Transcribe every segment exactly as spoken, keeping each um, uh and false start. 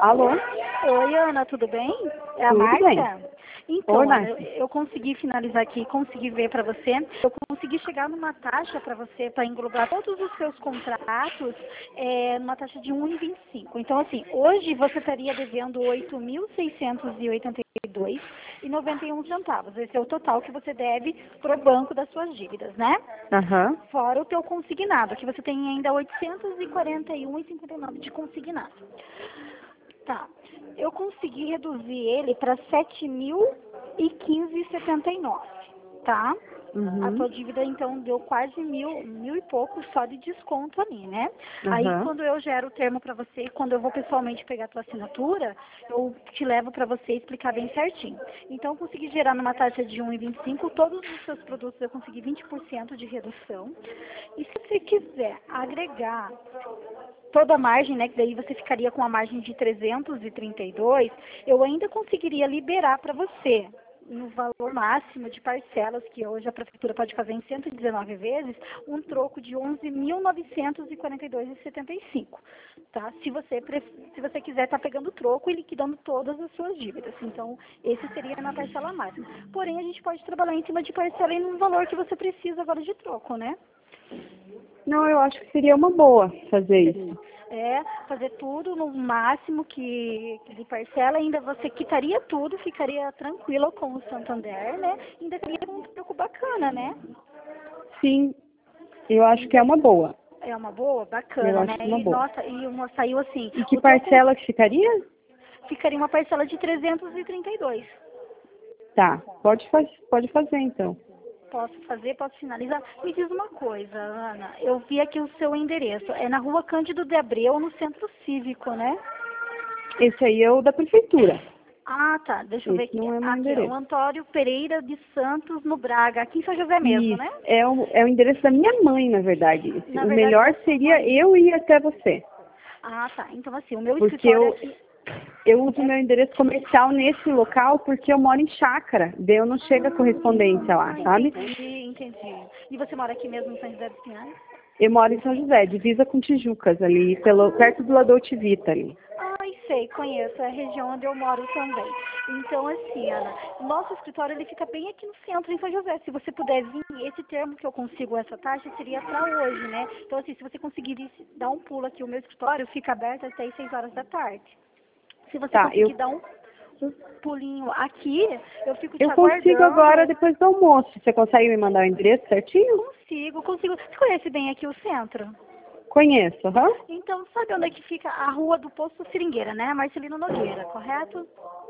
Alô? Oi, Ana, tudo bem? É a Tudo Márcia? bem. Então, Oi, Ana, Márcia. eu consegui finalizar aqui, consegui ver para você. Eu consegui chegar numa taxa para você, para englobar todos os seus contratos, é, numa taxa de um vírgula vinte e cinco. Então, assim, hoje você estaria devendo oito mil seiscentos e oitenta e dois reais e noventa e um centavos. Esse é o total que você deve pro banco das suas dívidas, né? Aham. Fora o teu consignado, que você tem ainda oitocentos e quarenta e um reais e cinquenta e nove centavos de consignado. Tá. Eu consegui reduzir ele para sete mil e quinze reais e setenta e nove centavos, tá? A Uhum. tua dívida, então, deu quase mil, mil e pouco só de desconto ali, né? Aí, Aham. quando eu gero o termo para você, quando eu vou pessoalmente pegar a tua assinatura, eu te levo para você explicar bem certinho. Então, eu consegui gerar numa taxa de um vírgula vinte e cinco, todos os seus produtos eu consegui vinte por cento de redução. E se você quiser agregar toda a margem, né, que daí você ficaria com a margem de trezentos e trinta e dois, eu ainda conseguiria liberar para você, no valor máximo de parcelas, que hoje a prefeitura pode fazer em cento e dezenove vezes, um troco de onze mil novecentos e quarenta e dois reais e setenta e cinco centavos, tá? Se você, se você quiser estar pegando troco e liquidando todas as suas dívidas. Então, esse seria na parcela máxima. Porém, a gente pode trabalhar em cima de parcela e no valor que você precisa agora de troco, né? Não, eu acho que seria uma boa fazer isso. É, fazer tudo no máximo que de parcela, ainda você quitaria tudo, ficaria tranquila com o Santander, né? Ainda teria um troco bacana, né? Sim, eu acho que é uma boa. É uma boa, Eu bacana, né? acho uma E boa. nossa, e uma saiu assim, E que o troco parcela que ficaria? ficaria uma parcela de trezentos e trinta e dois. Tá, pode, faz, pode fazer então. Posso fazer, posso finalizar. Me diz uma coisa, Ana, eu vi aqui o seu endereço, é na rua Cândido de Abreu, no Centro Cívico, né? Esse aí é o da prefeitura. Ah, tá. Deixa eu ver Esse aqui. não é meu Aqui, ó, o endereço. Antônio Pereira de Santos, no Braga. Aqui em São José mesmo, Isso, né? é o, é o endereço da minha mãe, na verdade. Esse- Na O verdade, melhor da sua seria mãe. eu ir até você. Ah, tá. Então, assim, o meu Porque escritório eu, aqui... eu uso É... meu endereço comercial nesse local porque eu moro em chácara. Daí eu não chega a correspondência lá, sabe? Entendi, entendi. E você mora aqui mesmo em São José dos Pinhais? Eu moro em São José, divisa com Tijucas, ali, pelo, perto do Ladouce Vita ali. Ai, sei, conheço. É a região onde eu moro também. Então, assim, Ana, nosso escritório, ele fica bem aqui no centro, em São José. Se você puder vir, esse termo que eu consigo, essa taxa, seria para hoje, né? Então, assim, se você conseguir dar um pulo aqui, o meu escritório fica aberto até as seis horas da tarde. Se você Tá, eu, conseguir dar um, um pulinho aqui, eu fico te eu consigo agora aguardando. depois do almoço. Você consegue me mandar o endereço certinho? Consigo, consigo. Você conhece bem aqui o centro? Conheço, aham. Então, sabe onde é que fica a rua do Posto Seringueira, né? Marcelino Nogueira, correto?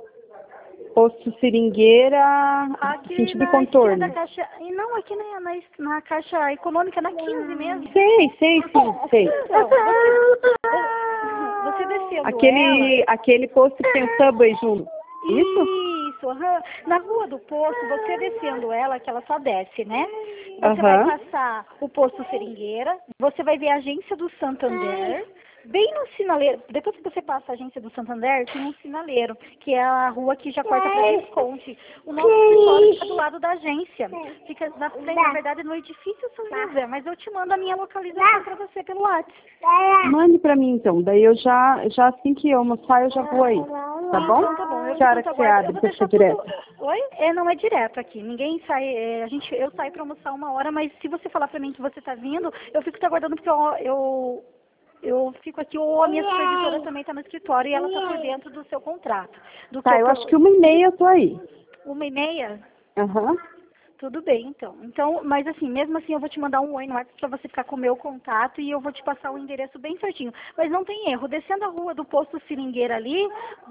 Posto Seringueira, Aqui sentido na esquina da contorno. Caixa... E não, aqui na, na, es- na Caixa Econômica, na quinze mesmo. Sei, sei, sim, sei. Então, você, você descendo ela... Aquele, aquele posto que tem o Subway junto. Isso? Isso, aham. Na rua do posto, você descendo ela, que ela só desce, né? Você vai Aham. passar o posto Seringueira, você vai ver a agência do Santander, bem no sinaleiro. Depois que você passa a agência do Santander, tem um sinaleiro, que é a rua que já corta para Visconde. O nosso escritório fica do lado da agência. Fica na frente, na verdade, no edifício São José, mas eu te mando a minha localização para você pelo WhatsApp. Mande pra mim então. Daí eu já, já assim que eu almoçar, eu já vou aí. Tá bom? Então tá bom. Eu, Que hora então, que você aguardo. Eu abre vou pra ser deixar tudo. direto? Oi? É, não é direto aqui. Ninguém sai. É, a gente, eu saio pra almoçar uma hora, mas se você falar pra mim que você tá vindo, eu fico te aguardando porque eu, eu, eu fico aqui, ou a minha supervisora também tá no escritório e ela tá por dentro do seu contrato. Do que Tá, eu acho que uma e meia eu tô aí. uma e meia? Aham. Tudo bem, então. Então, mas assim, mesmo assim eu vou te mandar um oi no WhatsApp pra você ficar com o meu contato e eu vou te passar o endereço bem certinho. Mas não tem erro, descendo a rua do posto Seringueira ali,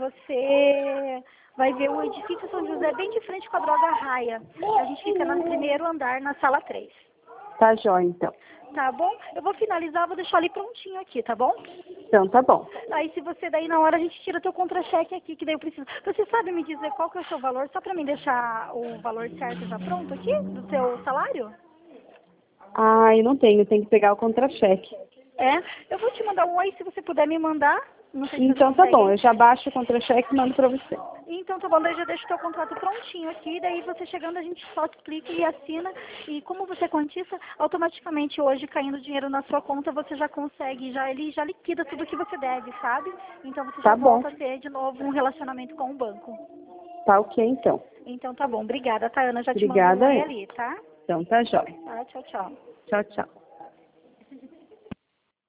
você vai ver o edifício São José bem de frente com a Droga Raia. A gente fica no primeiro andar, na sala três. Tá jóia, então. Tá bom? Eu vou finalizar, vou deixar ali prontinho aqui, tá bom? Então, tá bom. Aí se você daí na hora a gente tira teu contra-cheque aqui, que daí eu preciso. Você sabe me dizer qual que é o seu valor, só pra mim deixar o valor certo já pronto aqui, do seu salário? Ah, eu não tenho, tem que pegar o contra-cheque. É, eu vou te mandar um oi se você puder me mandar. Não sei se Então você tá consegue. bom, eu já baixo o contra-cheque e mando para você. Então tá bom, daí eu já deixo o teu contrato prontinho aqui, daí você chegando a gente só te explica e assina. E como você é correntista, automaticamente hoje caindo dinheiro na sua conta, você já consegue, já ele já liquida tudo que você deve, sabe? Então você já Tá bom. volta a ter de novo um relacionamento com o banco. Tá ok, então. Então tá bom, obrigada, tá, Ana? Já te mando Obrigada aí aí. ali, tá? Então tá jóia. Tá, tchau, tchau. Tchau, tchau.